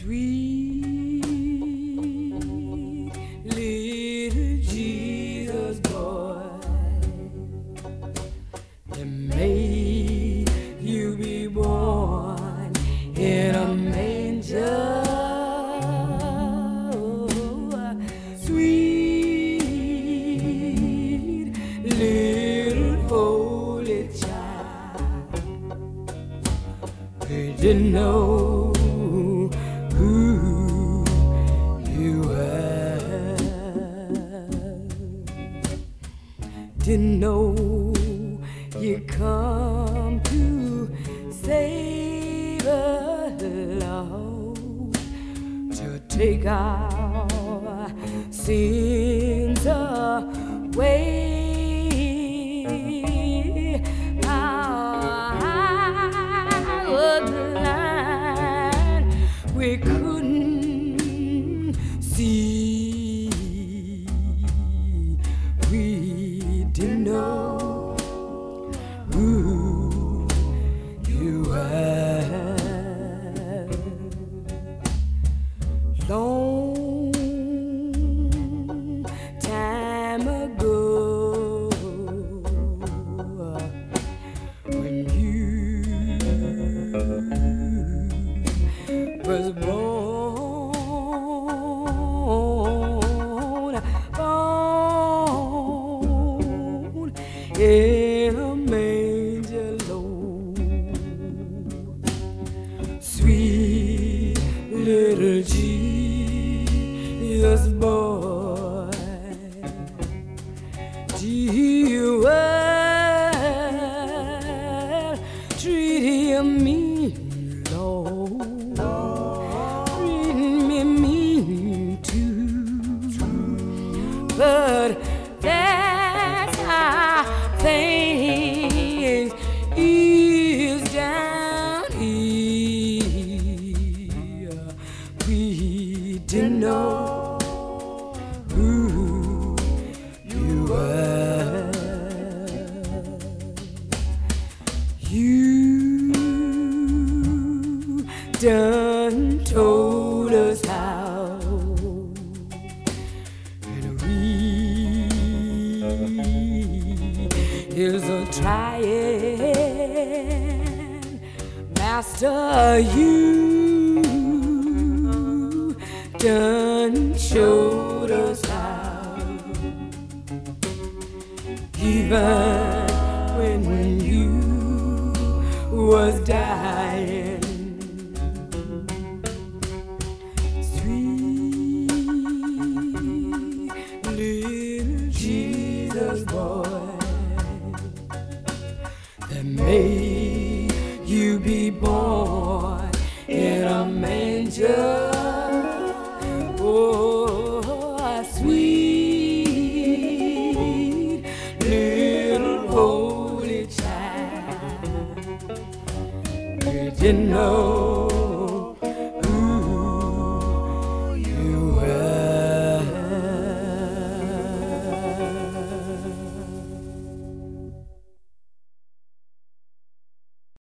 Sweet little Jesus boy, that made you be born in a manger. Sweet little holy child, did you know who you were? Didn't know you come to save us, Lord, to take our sins away. I was blind, we couldn't see, we didn't know who you were. Long time ago, when you was born in a manger low. Sweet little Jesus boy, you were treating me, Lord, treating me mean too, but that's how things is down here. We didn't know who you were. You done told us how, and we is a trying, Master. You done showed us how, even when you was dying. Sweet little Jesus boy, that made you be born in a manger.